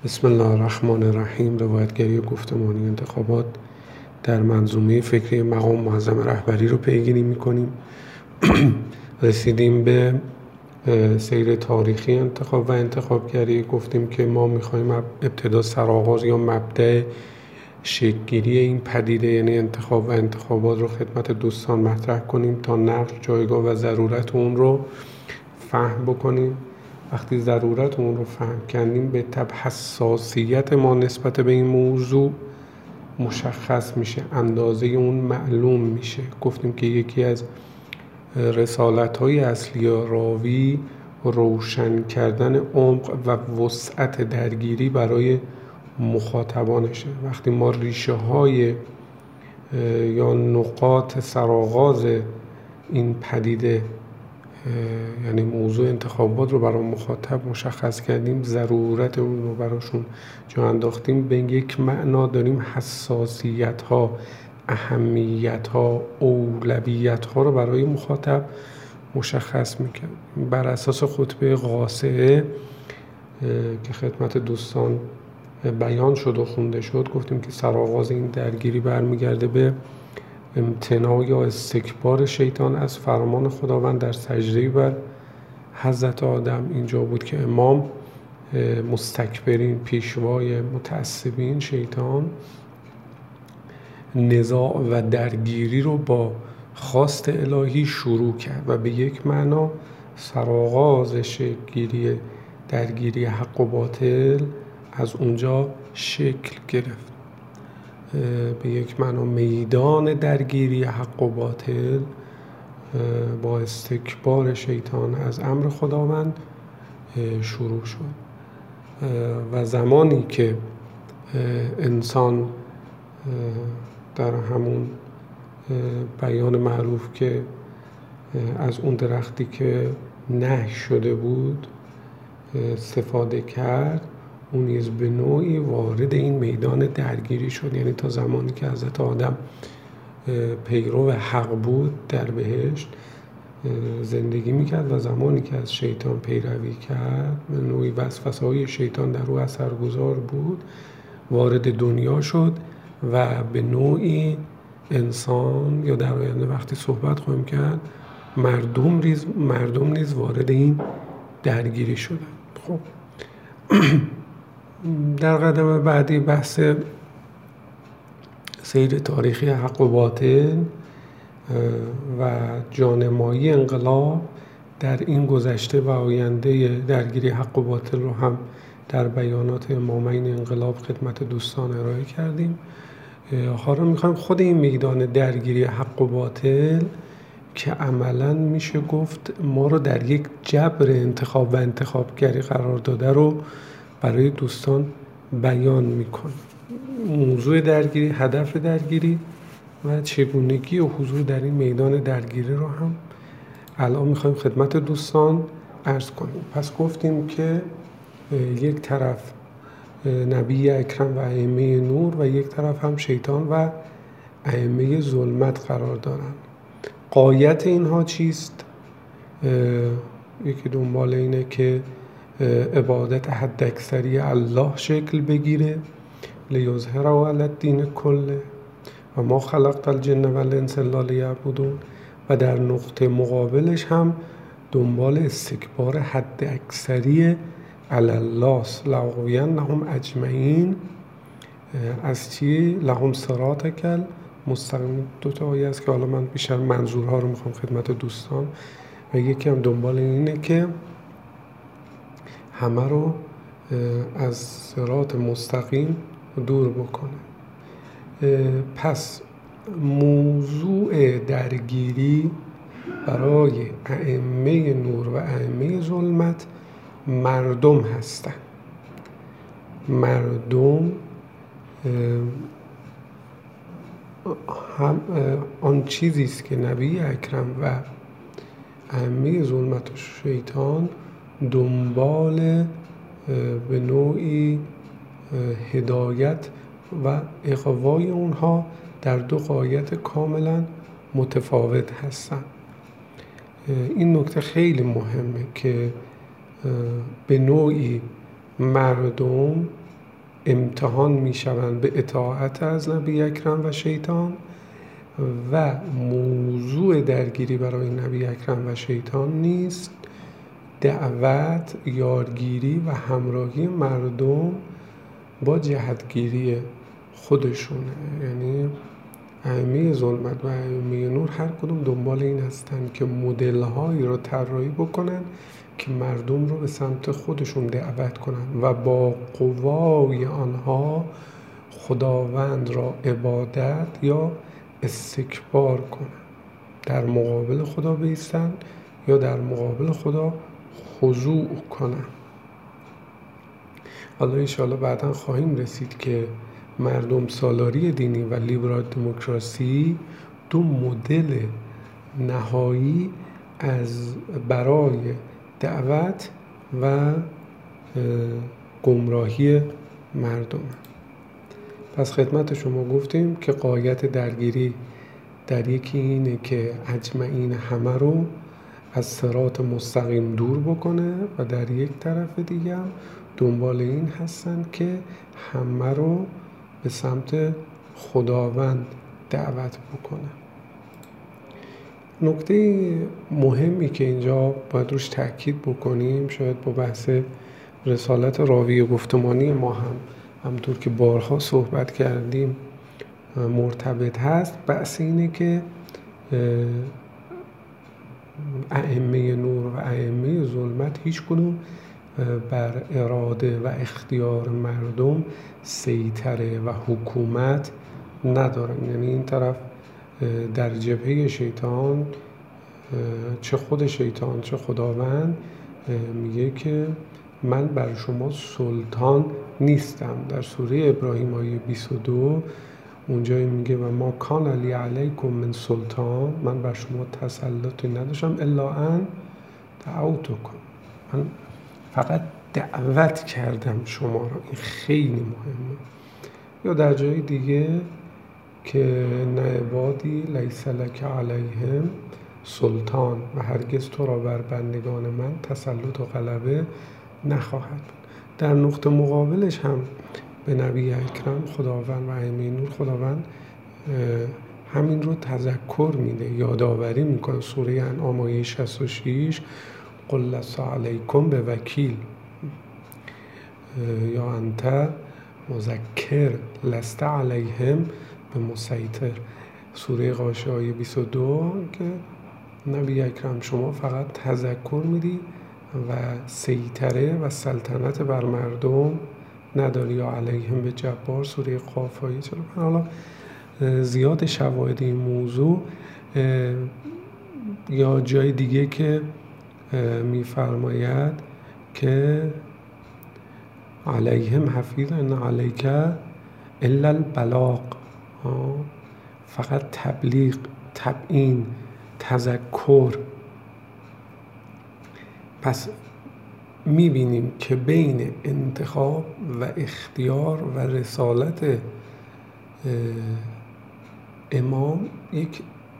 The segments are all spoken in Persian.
بسم الله الرحمن الرحیم. روایتگری گفتمانی انتخابات در منظومه فکری مقام معظم رهبری رو پیگیری میکنیم. رسیدیم به سیر تاریخی انتخاب و انتخابگری. گفتیم که ما میخوایم ابتدا سرآغاز یا مبدأ شکل‌گیری این پدیده یعنی انتخاب و انتخابات رو خدمت دوستان مطرح کنیم تا نقش، جایگاه و ضرورت اون رو فهم بکنیم. وقتی ضرورت اون رو فهم کردیم به طبع حساسیت ما نسبت به این موضوع مشخص میشه، اندازه اون معلوم میشه. گفتیم که یکی از رسالت‌های اصلی راوی روشن کردن عمق و وسعت درگیری برای مخاطبانشه. وقتی ما ریشه های یا نقاط سرآغاز این پدیده یعنی موضوع انتخابات رو برای مخاطب مشخص کردیم، ضرورت اون رو براشون جا انداختیم، به یک معنا داریم حساسیت ها، اهمیت ها، اولویت ها رو برای مخاطب مشخص میکنیم. بر اساس خطبه قاصعه که خدمت دوستان بیان شد و خونده شد، گفتیم که سرآغاز این درگیری برمیگرده به امتناع یا استکبار شیطان از فرمان خداوند در سجده بر حضرت آدم. اینجا بود که امام مستکبرین، پیشوای متعصبین شیطان، نزاع و درگیری رو با خواست الهی شروع کرد و به یک معنا سرآغاز شکل‌گیری درگیری حق و باطل از اونجا شکل گرفت. به یک معنا میدان درگیری حق و باطل با استکبار شیطان از امر خداوند شروع شد و زمانی که انسان در همون بیان معروف که از اون درختی که نهی شده بود استفاده کرد، اون نیز به نوعی وارد این میدان درگیری شد. یعنی تا زمانی که حضرت آدم پیرو حق بود در بهشت زندگی میکرد و زمانی که از شیطان پیروی کرد، به نوعی وسوسه‌های شیطان در او اثرگذار بود، وارد دنیا شد و به نوعی انسان یا در آینده وقتی صحبت خواهیم کرد مردم نیز وارد این درگیری شدند. خب در قدم بعدی بحث سیر تاریخی حق و باطل و جانمایی انقلاب در این گذشته و آینده درگیری حق و باطل رو هم در بیانات امامین انقلاب خدمت دوستان ارائه کردیم. حالا میخوایم خود این میدان درگیری حق و باطل که عملاً میشه گفت ما رو در یک جبر انتخاب و انتخابگری قرار داده رو برای دوستان بیان میکنیم. موضوع درگیری، هدف درگیری و چگونگی و حضور در این میدان درگیری رو هم الان میخوایم خدمت دوستان عرض کنیم. پس گفتیم که یک طرف نبی اکرم و ائمه نور و یک طرف هم شیطان و ائمه ظلمت قرار دارند. غایت اینها چیست؟ یکی دنبال اینه که عبادت حد اکثری الله شکل بگیره، لیظهره علی الدین کله و ما خلقت الجن والانس الا لیعبدون، و در نقطه مقابلش هم دنبال استکبار حد اکثری علی الله لاغوینهم اجمعین. از چی؟ لهم صراطک مستقیم. دو تا آیه است که حالا من بیشتر منظورها رو میخوام خدمت دوستان، و یکی هم دنبال اینه که همه رو از صراط مستقیم دور بکنه. پس موضوع درگیری برای ائمه نور و ائمه ظلمت مردم هستند. مردم هم آن چیزی است که نبی اکرم و ائمه ظلمت و شیطان دنبال به نوعی هدایت و اغوای اونها در دو غایت کاملا متفاوت هستند. این نکته خیلی مهمه که به نوعی مردم امتحان میشوند به اطاعت از نبی اکرم و شیطان و موضوع درگیری برای نبی اکرم و شیطان نیست دعوت، یارگیری و همراهی مردم با جهتگیری خودشونه. یعنی ائمه ظلمت و ائمه نور هر کدوم دنبال این هستن که مدل‌هایی رو طراحی بکنن که مردم رو به سمت خودشون دعوت کنن و با قوای آنها خداوند را عبادت یا استکبار کنن، در مقابل خدا بایستن یا در مقابل خدا خضوع کنن. حالا انشاءالله بعدا خواهیم رسید که مردم سالاری دینی و لیبرال دموکراسی دو مدل نهایی از برای دعوت و گمراهی مردم. پس خدمت شما گفتیم که غایت درگیری در یکی اینه که اجمعین همه رو از صراط مستقیم دور بکنه و در یک طرف دیگه هم دنبال این هستن که همه رو به سمت خداوند دعوت بکنه. نکته مهمی که اینجا باید روش تأکید بکنیم، شاید با بحث رسالت راوی گفتمانی ما هم همونطور که بارها صحبت کردیم مرتبط هست، بحث اینه که ائمه نور و ائمه ظلمت هیچ کدوم بر اراده و اختیار مردم سیطره و حکومت ندارن. یعنی این طرف در جبهه شیطان، چه خود شیطان چه خداوند میگه که من بر شما سلطان نیستم. در سوره ابراهیم آیه 22 اونجایی میگه و ما کان لی علیکم من سلطان، من بر شما تسلطی نداشتم الا ان دعوتکم، من فقط دعوت کردم شما رو. این خیلی مهمه. یا در جای دیگه که نه عبادی لیس لک علیهم سلطان و هرگز تو را بر بندگان من تسلط و غلبه نخواهد بود. در نقطه مقابلش هم به نبی اکرم خداوند و ائمه نور خداوند همین رو تذکر میده، یادآوری میکنه. سوره انعام آیه 66 قل لست علیکم به وکیل یا انت مذکر لست علیهم به مسیطر. سوره غاشیه آیه 22 که نبی اکرم شما فقط تذکر میدی و سیطره و سلطنت بر مردم نداری. یا علیهم به جبار سوره قاف آیه 45. حالا زیاد شواهد این موضوع یا جای دیگه که میفرماید که علیهم حفیظ ان علیک الا البلاغ، فقط تبلیغ، تبیین، تذکر. پس میبینیم که بین انتخاب و اختیار و رسالت امام یک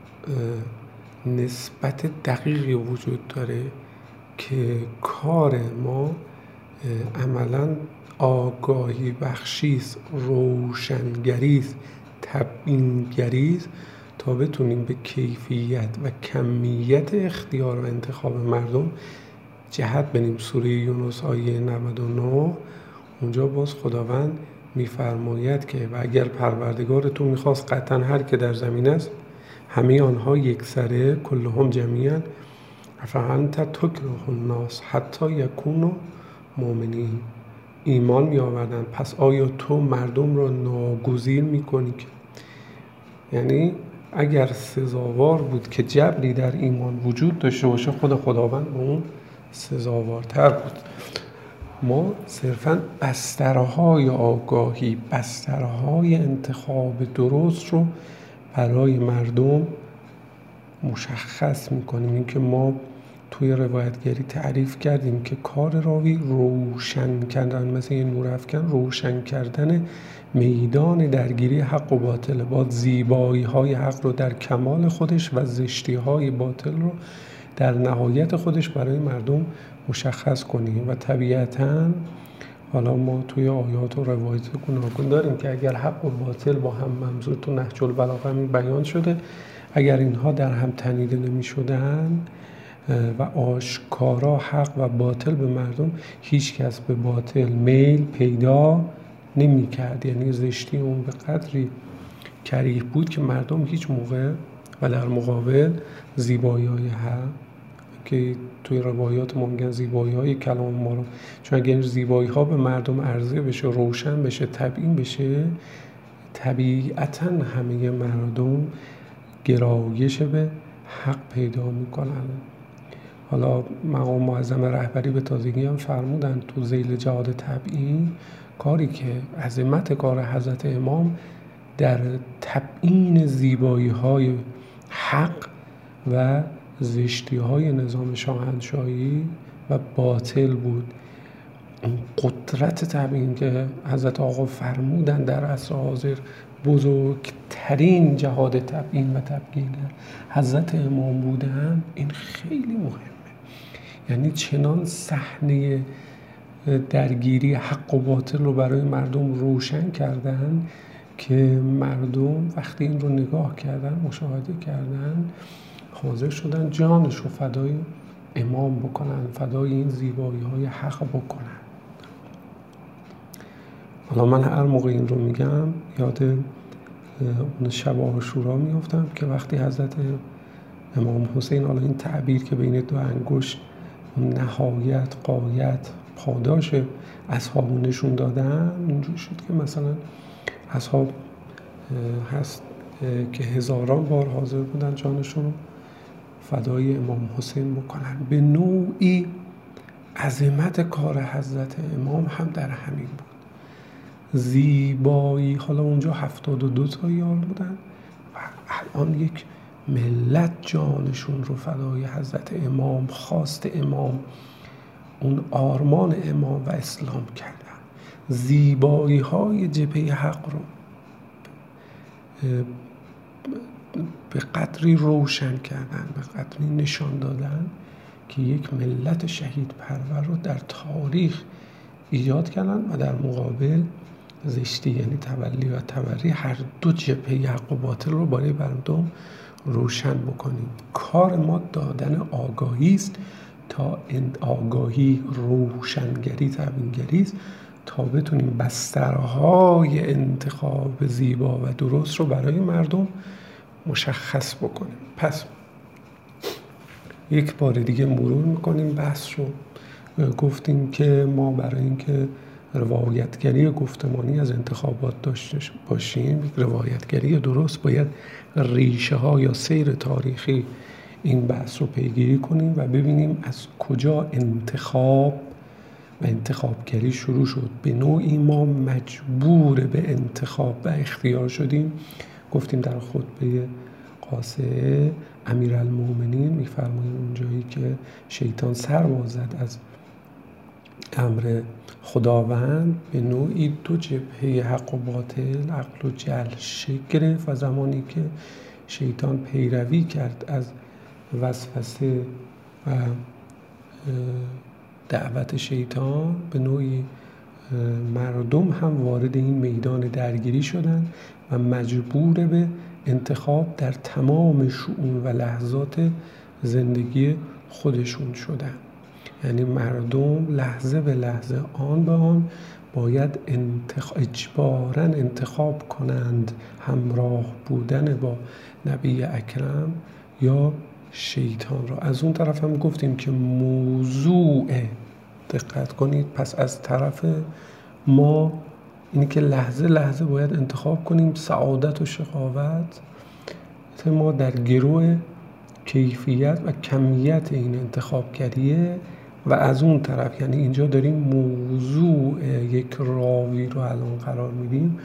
نسبت دقیقی وجود داره که کار ما عملاً آگاهی بخشیست، روشنگریست، تبیینگریست تا بتونیم به کیفیت و کمیت اختیار و انتخاب مردم جهت بدیم. سوره یونس آیه 99 اونجا باز خداوند میفرماید که و اگر پروردگار تو میخواست قطعا هر که در زمین است همه آنها یکسره کلهم جمیعا فانت تکره الناس حتی یکونوا مؤمنین، ایمان می آوردن، پس آیا تو مردم را ناگزیر میکنی که، یعنی اگر سزاوار بود که جبری در ایمان وجود داشته باشه خود خداوند به اون سزاوارتر بود. ما صرفاً بسترهای آگاهی، بسترهای انتخاب درست رو برای مردم مشخص میکنیم. این که ما توی روایتگری تعریف کردیم که کار راوی روشن کردن، مثل یه نورافکن، روشن کردن میدان درگیری حق و باطل، با زیبایی های حق رو در کمال خودش و زشتی های باطل رو در نهایت خودش برای مردم مشخص کنیم. و طبیعتاً حالا ما توی آیات و روایت گوناگون داریم که اگر حق و باطل با هم ممزوج تو نهج البلاغه همین بیان شده، اگر اینها در هم تنیده نمی شدن و آشکارا حق و باطل به مردم، هیچ کس به باطل میل پیدا نمی کرد. یعنی زشتی اون به قدری کریه بود که مردم هیچ موقع و در مقابل زیبایی های حق که توی روایات ما میگن زیبایی های کلام ما رو، چون اگر زیبایی ها به مردم عرضه بشه، روشن بشه، تبیین بشه، طبیعتاً همه مردم گرایش به حق پیدا میکنن. حالا مقام معظم رهبری به تازگی هم فرمودن تو ذیل جهاد تبیین، کاری که عظمت کار حضرت امام در تبیین زیبایی های حق و زشتی های نظام شاهنشاهی و باطل بود. قدرت تبیین که حضرت آقا فرمودن در عصر حاضر بزرگترین جهاد تبیین و تبیین حضرت امام بودن، این خیلی مهمه. یعنی چنان صحنه درگیری حق و باطل رو برای مردم روشن کردن که مردم وقتی این رو نگاه کردن، مشاهده کردن، حاضر شدن جانش رو فدای امام بکنن، فدای این زیبایی های حق بکنن. حالا من هر موقع این رو میگم یاد اون شب عاشورا میافتم که وقتی حضرت امام حسین، حالا این تعبیر که بین دو انگشت نهایت، غایت، پاداش اصحابو نشون دادن، اینجور شد که مثلا اصحاب هست که هزاران بار حاضر بودن جانشون رو فدای امام حسین بکنن. به نوعی عظمت کار حضرت امام هم در همین بود. زیبایی، حالا اونجا 72 تا یار بودن و الان یک ملت جانشون رو فدای حضرت امام، خواست امام، اون آرمان امام و اسلام کردن. زیبایی های جبهه حق رو به قدری روشن کردن، به قدری نشان دادن که یک ملت شهید پرور رو در تاریخ ایجاد کردن و در مقابل زشتی، یعنی تولی و تبری، هر دو جبهه حق و باطل رو برای مردم روشن بکنیم. کار ما دادن آگاهی است، تا آگاهی، روشنگری، تبیینگری است، تا بتونیم بسترهای انتخاب زیبا و درست رو برای مردم مشخص بکنیم. پس یک بار دیگه مرور میکنیم بحث رو. گفتیم که ما برای اینکه روایتگری گفتمانی از انتخابات داشته باشیم، روایتگری درست، باید ریشه ها یا سیر تاریخی این بحث رو پیگیری کنیم و ببینیم از کجا انتخاب و انتخابگری شروع شد. به نوعی ما مجبور به انتخاب و اختیار شدیم. گفتیم در خطبه قاصعه امیرالمومنین میفرمایند اونجایی که شیطان سر بازد از امر خداوند، به نوعی دو جبهه حق و باطل، عقل و جهل شکل گرفت و زمانی که شیطان پیروی کرد از وسوسه و دعوت شیطان، به نوعی مردم هم وارد این میدان درگیری شدند و مجبور به انتخاب در تمام شؤون و لحظات زندگی خودشون شدند. یعنی مردم لحظه به لحظه، آن به آن باید اجباراً انتخاب کنند همراه بودن با نبی اکرم یا شیطان را. از اون طرف هم گفتیم که موضوع، دقت کنید، پس از طرف ما اینی که لحظه لحظه باید انتخاب کنیم سعادت و شقاوت. ما در گروه کیفیت و کمیت این انتخابگریه و از اون طرف، یعنی اینجا داریم موضوع یک راوی رو الان قرار میدیم،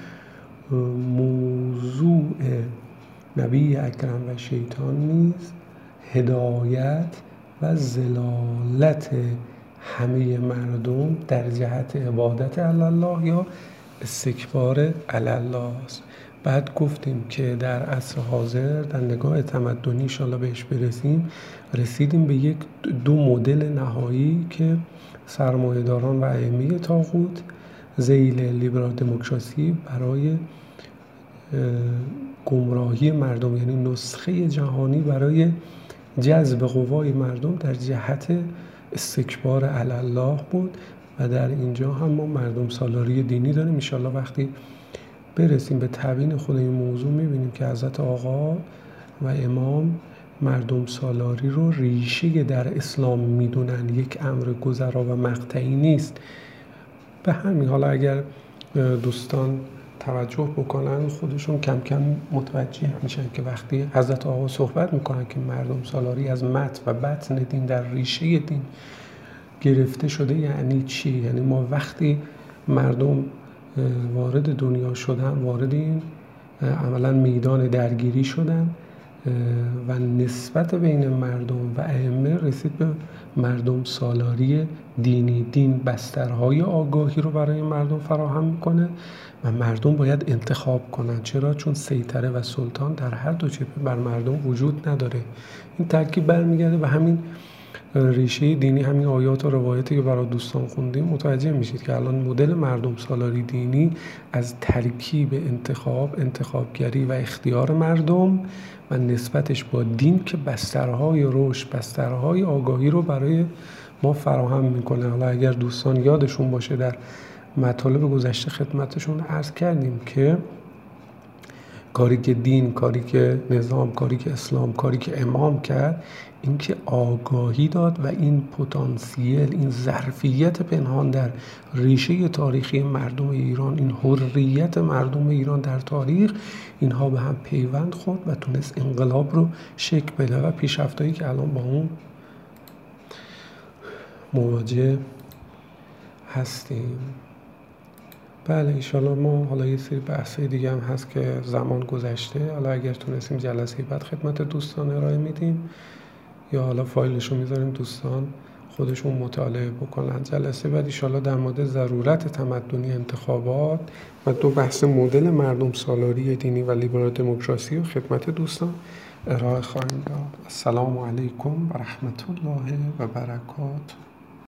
موضوع نبی اکرم و شیطان نیز هدایت و ضلالت همه مردم در جهت عبادت الله یا استکبار علی الله است. بعد گفتیم که در عصر حاضر در نگاه تمدنی، ان شاءالله بهش برسیم، رسیدیم به یک دو مدل نهایی که سرمایه‌داران و ائمه طاغوت ذیل لیبرال دموکراسی برای گمراهی مردم، یعنی نسخه جهانی برای جذب قوای مردم در جهت استکبار علی الله بود و در اینجا هم ما مردم سالاری دینی داریم. ان شاءالله وقتی برسیم به تبیین خود این موضوع می‌بینیم که حضرت آقا و امام مردم سالاری رو ریشه در اسلام میدونن، یک امر گذرا و مقطعی نیست. به همین حالا اگر دوستان توجه بکنن خودشون کم کم متوجه میشن که وقتی حضرت آقا صحبت میکنن که مردم سالاری از متن و بطن دین در ریشه دین گرفته شده یعنی چی؟ یعنی ما وقتی مردم وارد دنیا شدن، وارد این عملا میدان درگیری شدن و نسبت بین مردم و ائمه رسید به مردم سالاری دینی. دین بسترهای آگاهی رو برای مردم فراهم میکنه و مردم باید انتخاب کنن. چرا؟ چون سیطره و سلطان در هر دو جبهه بر مردم وجود نداره. این ترکیب برمیگرده به همین ریشه دینی. همین آیات و روایاتی که برای دوستان خوندیم متوجه میشید که الان مدل مردم سالاری دینی از ترکیب انتخابگری و اختیار مردم و نسبتش با دین که بسترهای رشد، بسترهای آگاهی رو برای ما فراهم میکنه. حالا اگر دوستان یادشون باشه در مطالب گذشته خدمتشون عرض کردیم که کاری که دین، کاری که نظام، کاری که اسلام، کاری که امام کرد این که آگاهی داد و این پتانسیل، این ظرفیت پنهان در ریشه تاریخی مردم ایران، این حریت مردم ایران در تاریخ، اینها به هم پیوند خورد و تونست انقلاب رو شکل بده و پیشرفتایی که الان با اون مواجه هستیم. بله انشالله ما حالا یه سری بحثای دیگه هم هست که زمان گذشته، حالا اگر تونستیم جلسه بعد خدمت دوستان ارائه میدیم یا حالا فایلشو میذاریم دوستان خودشون مطالعه بکنن. جلسه بعد انشالله در مورد ضرورت تمدنی انتخابات و دو بحث مدل مردم سالاری دینی و لیبرال دموکراسی رو خدمت دوستان ارائه خواهیم داد. السلام علیکم و رحمت الله و برکاته.